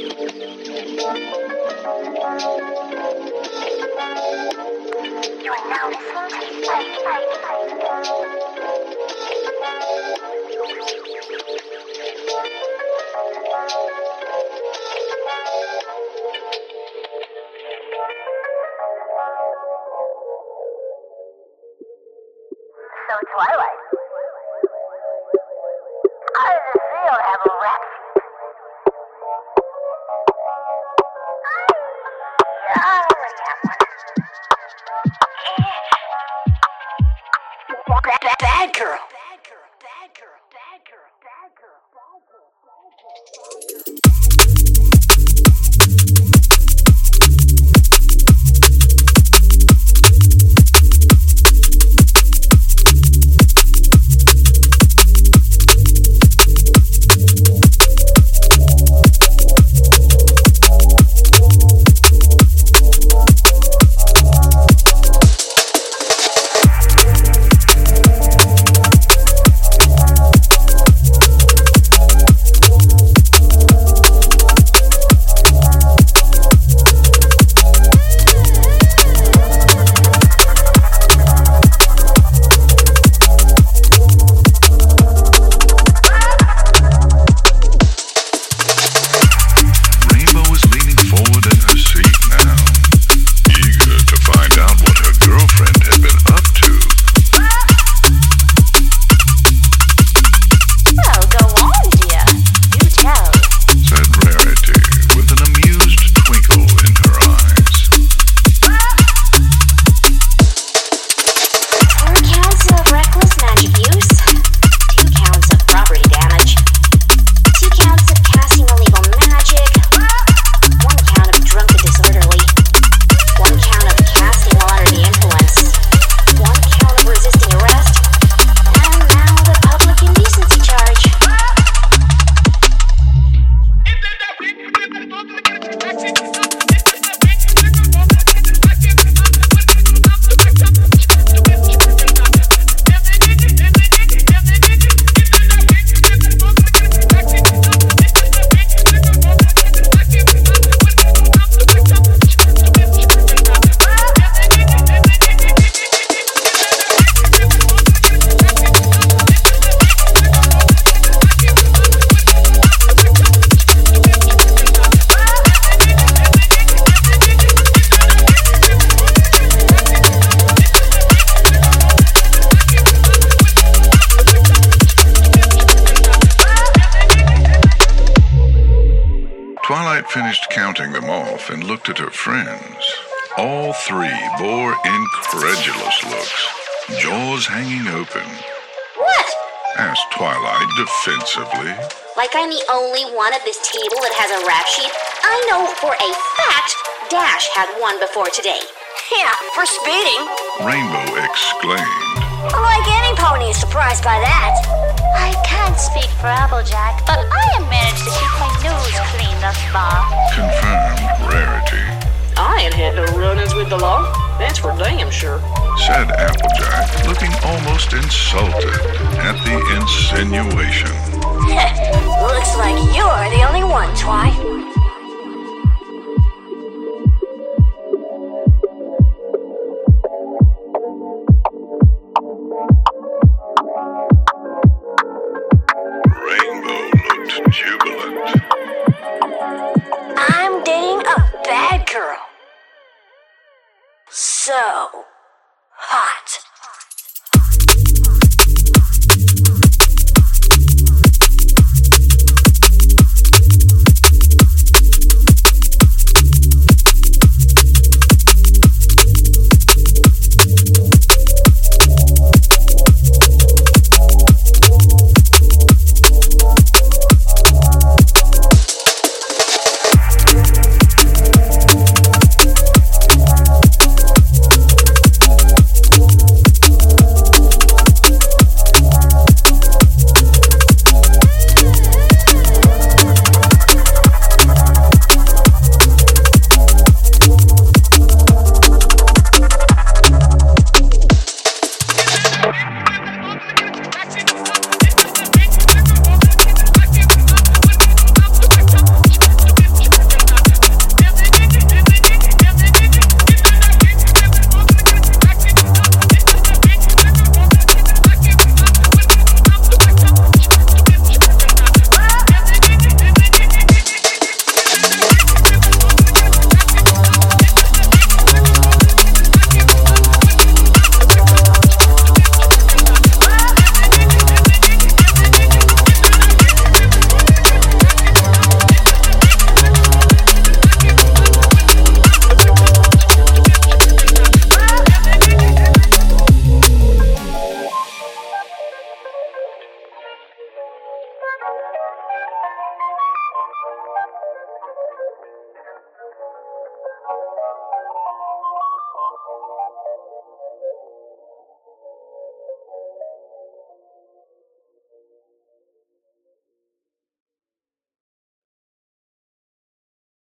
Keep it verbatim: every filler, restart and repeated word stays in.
So Twilight, how does it feel to have a rap sheet? I already have one. Bad, bad, bad girl. Bad girl, bad girl, bad girl, bad girl, bad girl, bad girl. Twilight finished counting them off and looked at her friends. All three bore incredulous looks, jaws hanging open. What? Asked Twilight defensively. Like I'm the only one at this table that has a rap sheet? I know for a fact Dash had one before today. Yeah, for speeding. Rainbow exclaimed. Like any pony is surprised by that. I can't speak for Applejack, but I have managed to keep my nose clean thus far. Confirmed Rarity. I ain't had no run-ins with the law. That's for damn sure. Said Applejack, looking almost insulted at the insinuation. Looks like you're the only